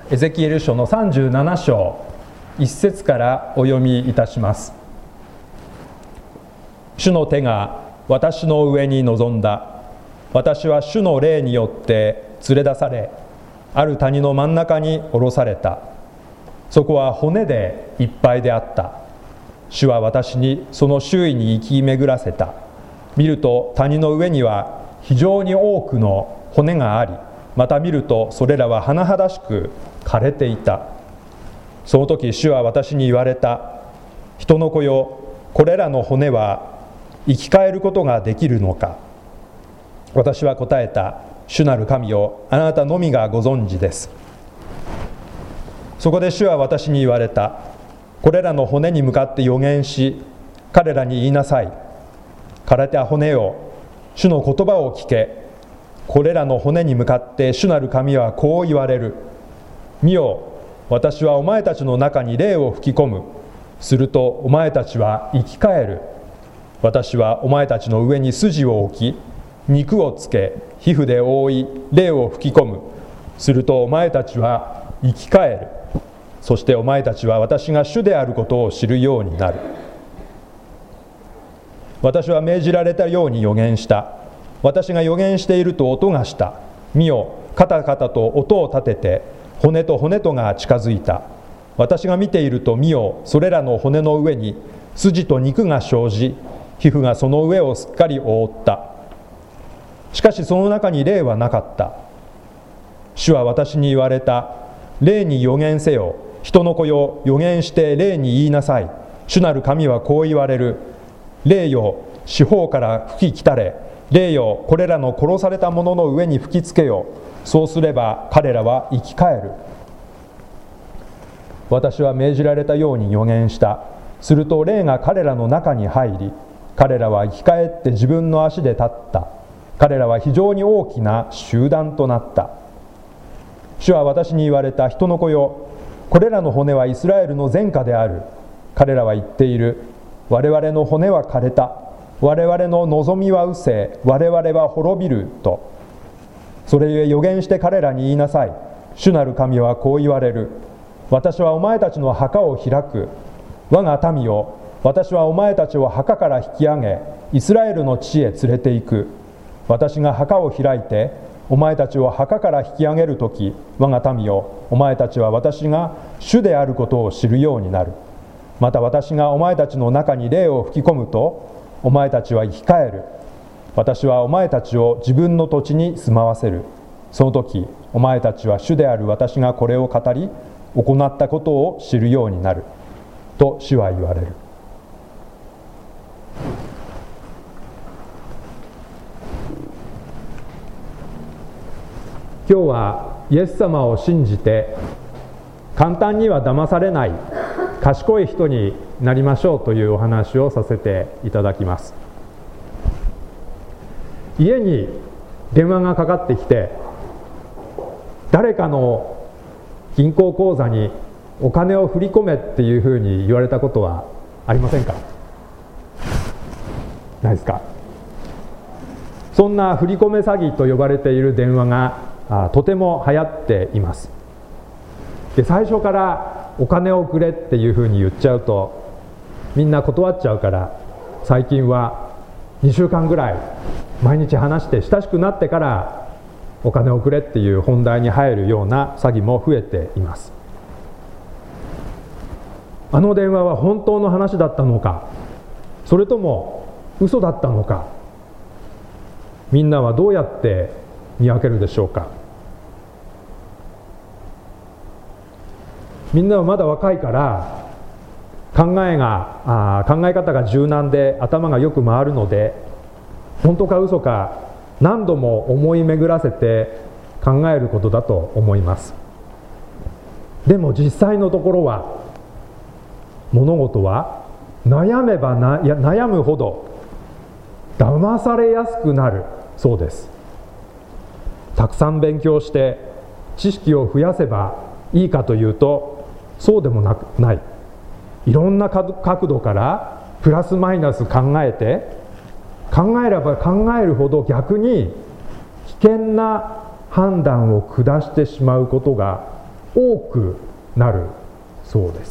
エゼキエル書の37章1節からお読みいたします。主の手が私の上に臨んだ。私は主の霊によって連れ出され、ある谷の真ん中に下ろされた。そこは骨でいっぱいであった。主は私にその周囲に行き巡らせた。見ると谷の上には非常に多くの骨があり、また見るとそれらは甚だしく枯れていた。その時主は私に言われた。人の子よ、これらの骨は生き返ることができるのか。私は答えた。主なる神よ、あなたのみがご存知です。そこで主は私に言われた。これらの骨に向かって予言し、彼らに言いなさい。枯れた骨よ、主の言葉を聞け。これらの骨に向かって主なる神はこう言われる。見よ、私はお前たちの中に霊を吹き込む。するとお前たちは生き返る。私はお前たちの上に筋を置き、肉をつけ、皮膚で覆い、霊を吹き込む。するとお前たちは生き返る。そしてお前たちは私が主であることを知るようになる。私は命じられたように予言した。私が予言していると音がした。見よ、カタカタと音を立てて、骨と骨とが近づいた。私が見ていると見よ、それらの骨の上に筋と肉が生じ、皮膚がその上をすっかり覆った。しかしその中に霊はなかった。主は私に言われた。霊に予言せよ。人の子よ、予言して霊に言いなさい。主なる神はこう言われる。霊よ、四方から吹き来たれ。霊よ、これらの殺された者の上に吹きつけよ。そうすれば彼らは生き返る。私は命じられたように予言した。すると霊が彼らの中に入り、彼らは生き返って自分の足で立った。彼らは非常に大きな集団となった。主は私に言われた。人の子よ、これらの骨はイスラエルの前科である。彼らは言っている。我々の骨は枯れた。我々の望みは失せ、我々は滅びると。それゆえ予言して彼らに言いなさい。主なる神はこう言われる。私はお前たちの墓を開く。我が民よ、私はお前たちを墓から引き上げ、イスラエルの地へ連れて行く。私が墓を開いて、お前たちを墓から引き上げるとき、我が民よ、お前たちは私が主であることを知るようになる。また私がお前たちの中に霊を吹き込むと、お前たちは生き返る。私はお前たちを自分の土地に住まわせる。その時、お前たちは主である私がこれを語り、行ったことを知るようになる。と主は言われる。今日はイエス様を信じて簡単には騙されない賢い人になりましょうというお話をさせていただきます。家に電話がかかってきて、誰かの銀行口座にお金を振り込めっていうふうに言われたことはありませんか？ないですか？そんな振り込め詐欺と呼ばれている電話がとても流行っています。で、最初からお金をくれっていうふうに言っちゃうとみんな断っちゃうから、最近は2週間ぐらい毎日話して親しくなってからお金をくれっていう本題に入るような詐欺も増えています。あの電話は本当の話だったのか、それとも嘘だったのか、みんなはどうやって見分けるでしょうか。みんなはまだ若いから考え方が柔軟で頭がよく回るので、本当か嘘か何度も思い巡らせて考えることだと思います。でも実際のところは、物事は悩めば悩むほど騙されやすくなるそうです。たくさん勉強して知識を増やせばいいかというと、そうでもない。いろんな角度からプラスマイナス考えれば考えるほど逆に危険な判断を下してしまうことが多くなるそうです。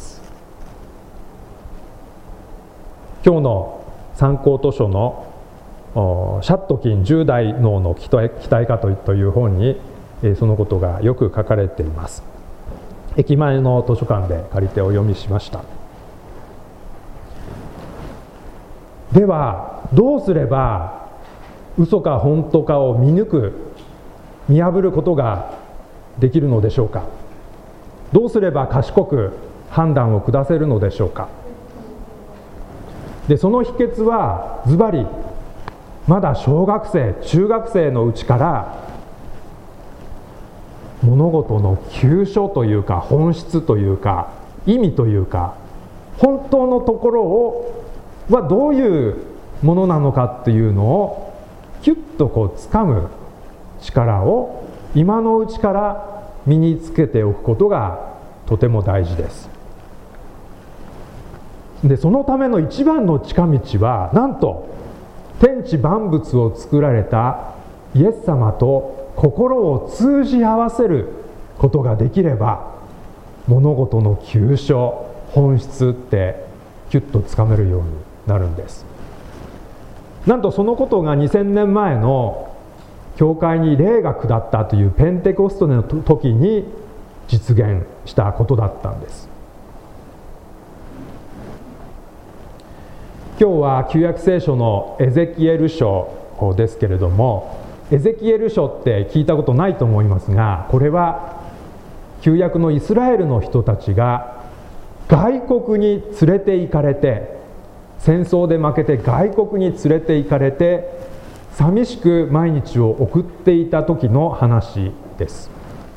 今日の参考図書のシャットキン10代脳の鍛え方という本にそのことがよく書かれています。駅前の図書館で借りてお読みしました。ではどうすれば嘘か本当かを見破ることができるのでしょうか。どうすれば賢く判断を下せるのでしょうか。でその秘訣はズバリまだ小学生中学生のうちから物事の急所というか本質というか意味というか本当のところはどういうものなのかっていうのをキュッと掴む力を今のうちから身につけておくことがとても大事です。でそのための一番の近道はなんと天地万物を作られたイエス様と心を通じ合わせることができれば物事の急所本質ってキュッとつかめるようになるんです。なんとそのことが2000年前の教会に霊が下ったというペンテコステの時に実現したことだったんです。今日は旧約聖書のエゼキエル書ですけれども、エゼキエル書って聞いたことないと思いますが、これは旧約のイスラエルの人たちが外国に連れて行かれて、戦争で負けて外国に連れて行かれて寂しく毎日を送っていた時の話です。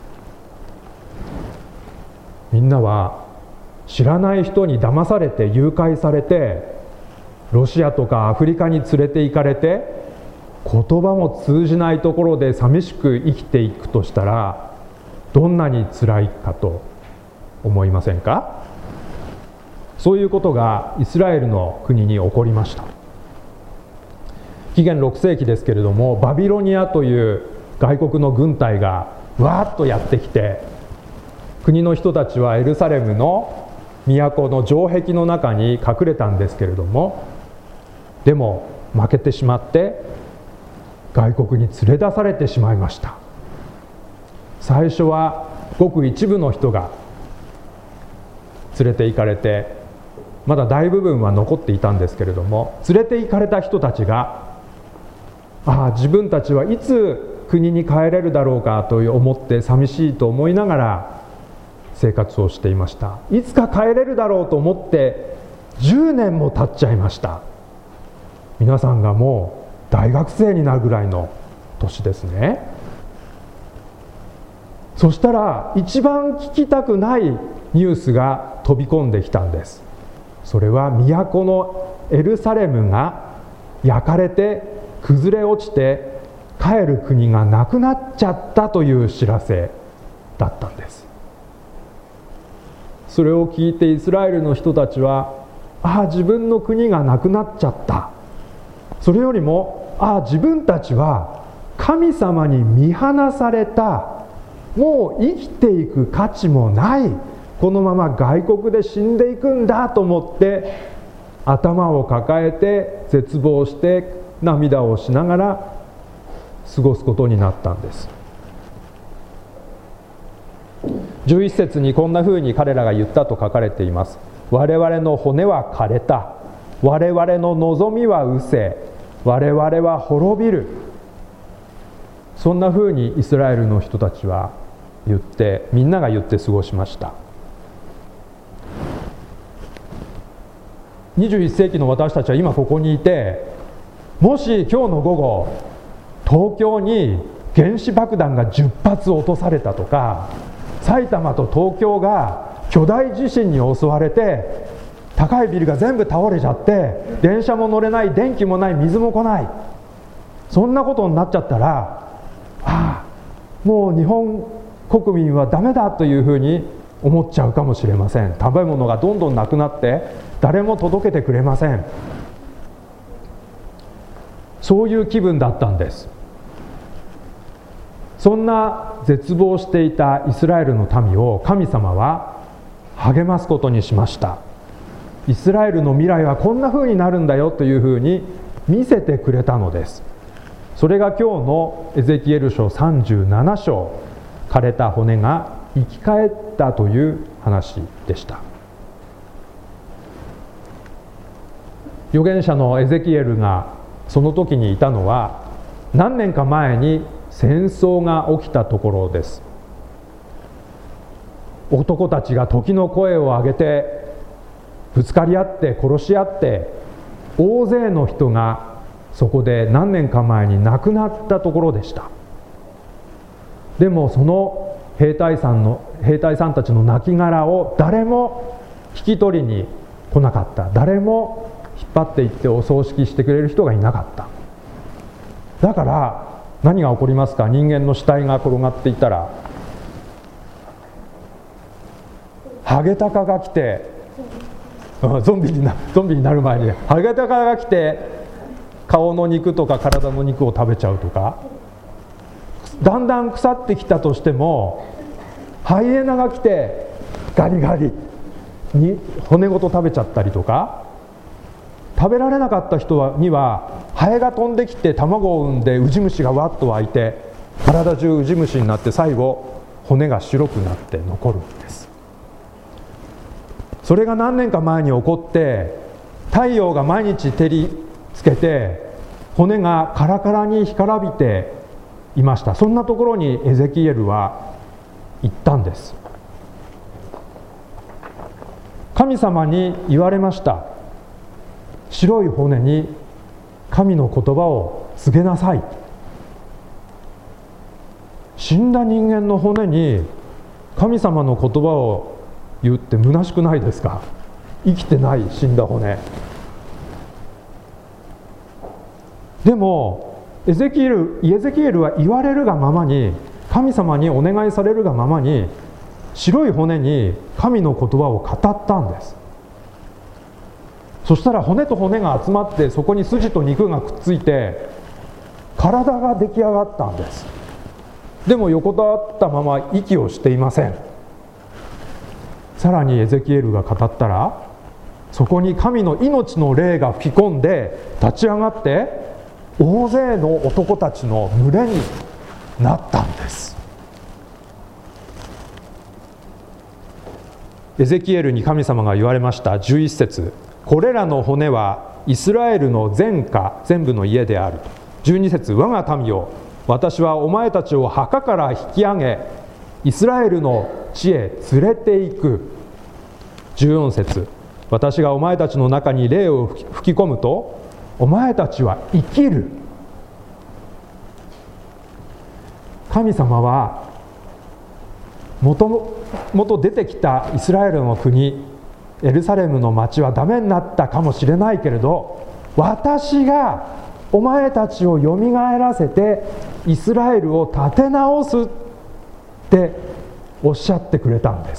みんなは知らない人に騙されて誘拐されてロシアとかアフリカに連れて行かれて言葉も通じないところで寂しく生きていくとしたらどんなに辛いかと思いませんか？そういうことがイスラエルの国に起こりました。紀元6世紀ですけれども、バビロニアという外国の軍隊がわーっとやってきて、国の人たちはエルサレムの都の城壁の中に隠れたんですけれども、でも負けてしまって外国に連れ出されてしまいました。最初はごく一部の人が連れて行かれて、まだ大部分は残っていたんですけれども、連れて行かれた人たちが自分たちはいつ国に帰れるだろうかと思って寂しいと思いながら生活をしていました。いつか帰れるだろうと思って10年も経っちゃいました。皆さんがもう大学生になるぐらいの年ですね。そしたら一番聞きたくないニュースが飛び込んできたんです。それは都のエルサレムが焼かれて崩れ落ちて帰る国がなくなっちゃったという知らせだったんです。それを聞いてイスラエルの人たちは自分の国がなくなっちゃった、それよりも自分たちは神様に見放された、もう生きていく価値もない、このまま外国で死んでいくんだと思って頭を抱えて絶望して涙をしながら過ごすことになったんです。11節にこんなふうに彼らが言ったと書かれています。我々の骨は枯れた、我々の望みは失せ、我々は滅びる。そんなふうにイスラエルの人たちは言って、みんなが言って過ごしました。21世紀の私たちは今ここにいて、もし今日の午後東京に原子爆弾が10発落とされたとか、埼玉と東京が巨大地震に襲われて高いビルが全部倒れちゃって電車も乗れない、電気もない、水も来ない、そんなことになっちゃったらもう日本国民はダメだというふうに思っちゃうかもしれません。食べ物がどんどんなくなって誰も届けてくれません。そういう気分だったんです。 そんな絶望していたイスラエルの民を神様は励ますことにしました。イスラエルの未来はこんな風になるんだよという風に見せてくれたのです。それが今日のエゼキエル書37章、枯れた骨が生き返ったという話でした。預言者のエゼキエルがその時にいたのは、何年か前に戦争が起きたところです。男たちが時の声を上げてぶつかり合って殺し合って、大勢の人がそこで何年か前に亡くなったところでした。でもその兵隊さんたちの亡骸を誰も引き取りに来なかった。誰も引っ張っていってお葬式してくれる人がいなかった。だから何が起こりますか。人間の死体が転がっていたら、ハゲタカが来て、ゾンビになる前にハゲタカが来て顔の肉とか体の肉を食べちゃうとか、だんだん腐ってきたとしてもハイエナが来てガリガリに骨ごと食べちゃったりとか、食べられなかった人にはハエが飛んできて卵を産んでウジ虫がわっと湧いて体中ウジ虫になって、最後骨が白くなって残るんです。それが何年か前に起こって、太陽が毎日照りつけて骨がカラカラに干からびていました。そんなところにエゼキエルは行ったんです。神様に言われました。白い骨に神の言葉を告げなさい。死んだ人間の骨に神様の言葉を言って虚しくないですか。生きてない死んだ骨。でもエゼキエルは言われるがままに、神様にお願いされるがままに、白い骨に神の言葉を語ったんです。そしたら骨と骨が集まって、そこに筋と肉がくっついて体が出来上がったんです。でも横たわったまま息をしていません。さらにエゼキエルが語ったら、そこに神の命の霊が吹き込んで立ち上がって、大勢の男たちの群れになったんです。エゼキエルに神様が言われました。11節、これらの骨はイスラエルの全部の家である。12節、我が民よ、私はお前たちを墓から引き上げ、イスラエルの地へ連れて行く。14節、私がお前たちの中に霊を吹き込むと、お前たちは生きる。神様はもともと出てきたイスラエルの国、エルサレムの町はダメになったかもしれないけれど、私がお前たちをよみがえらせてイスラエルを立て直すっておっしゃってくれたんです。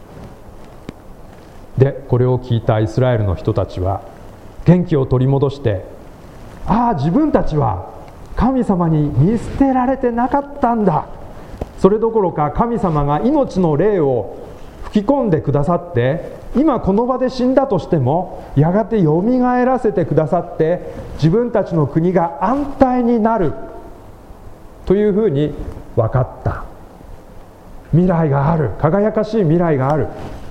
でこれを聞いたイスラエルの人たちは元気を取り戻して、ああ自分たちは神様に見捨てられてなかったんだ、それどころか神様が命の霊を吹き込んでくださって、今この場で死んだとしてもやがてよみがえらせてくださって、自分たちの国が安泰になるというふうに分かった。未来がある、輝かしい未来がある。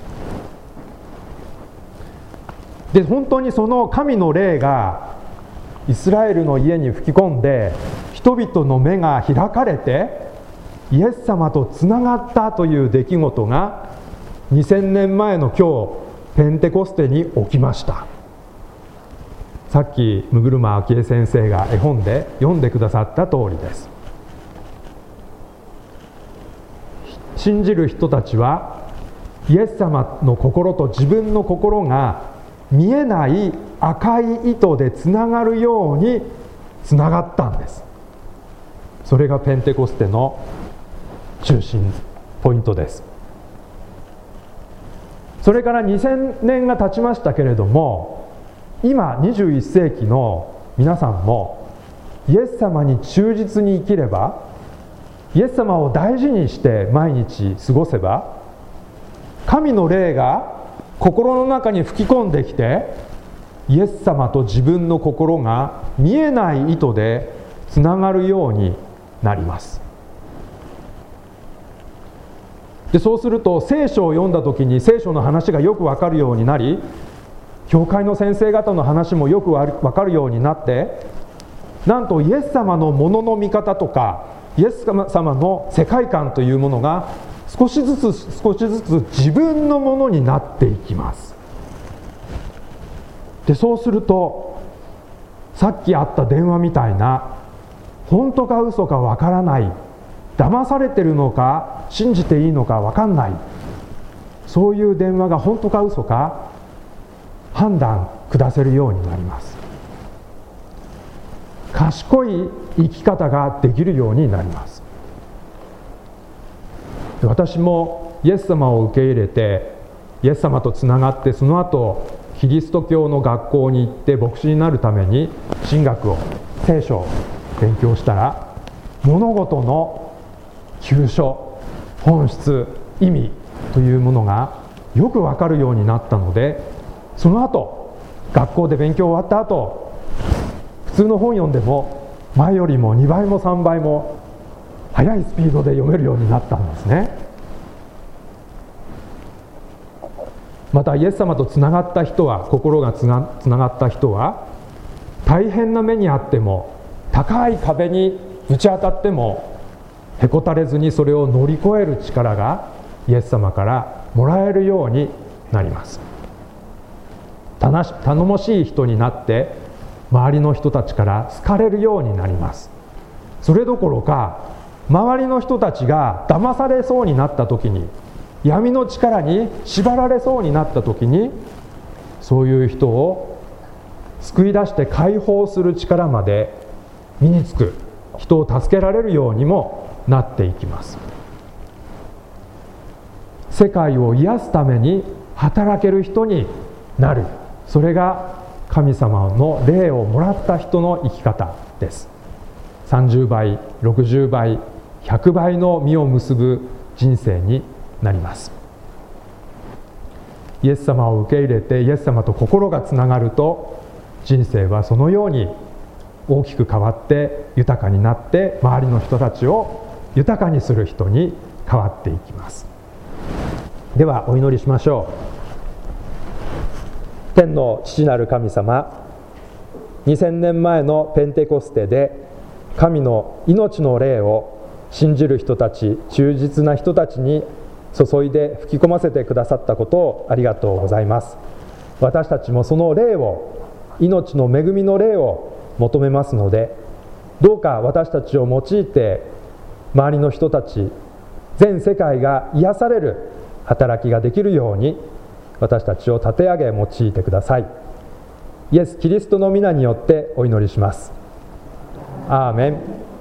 で本当にその神の霊がイスラエルの家に吹き込んで、人々の目が開かれてイエス様とつながったという出来事が2000年前の今日ペンテコステに起きました。さっき六車昭恵先生が絵本で読んでくださった通りです。信じる人たちはイエス様の心と自分の心が見えない赤い糸でつながるようにつながったんです。それがペンテコステの中心ポイントです。それから2000年が経ちましたけれども、今21世紀の皆さんもイエス様に忠実に生きれば、 イエス様を大事にして毎日過ごせば、神の霊が心の中に吹き込んできて、イエス様と自分の心が見えない糸でつながるようになります。でそうすると聖書を読んだ時に聖書の話がよく分かるようになり、教会の先生方の話もよく分かるようになって、なんとイエス様のものの見方とかイエス様の世界観というものが少しずつ自分のものになっていきます。でそうすると、さっきあった電話みたいな本当か嘘かわからない、騙されてるのか信じていいのかわかんない、そういう電話が本当か嘘か判断下せるようになります。賢い生き方ができるようになります。私もイエス様を受け入れてイエス様とつながって、その後キリスト教の学校に行って牧師になるために神学を、聖書を勉強したら、物事の急所、本質、意味というものがよく分かるようになったので、その後学校で勉強終わった後、普通の本読んでも前よりも2倍も3倍も速いスピードで読めるようになったんですね。またイエス様とつながった人は、心がつながった人は、大変な目にあっても、高い壁にぶち当たってもへこたれずにそれを乗り越える力がイエス様からもらえるようになります。頼もしい人になって周りの人たちから好かれるようになります。それどころか、周りの人たちが騙されそうになった時に、闇の力に縛られそうになった時に、そういう人を救い出して解放する力まで身につく、人を助けられるようにもなっていきます。世界を癒すために働ける人になる、それが神様の霊をもらった人の生き方です。30倍、60倍、100倍の実を結ぶ人生になります。イエス様を受け入れてイエス様と心がつながると、人生はそのように大きく変わって豊かになって、周りの人たちを豊かにする人に変わっていきます。ではお祈りしましょう。天の父なる神様、2000年前のペンテコステで神の命の霊を信じる人たち、忠実な人たちに注いで吹き込ませてくださったことをありがとうございます。私たちもその霊を、命の恵みの霊を求めますので、どうか私たちを用いて周りの人たち、全世界が癒される働きができるように私たちを立て上げ用いてください。イエス・キリストの皆によってお祈りします。アーメン。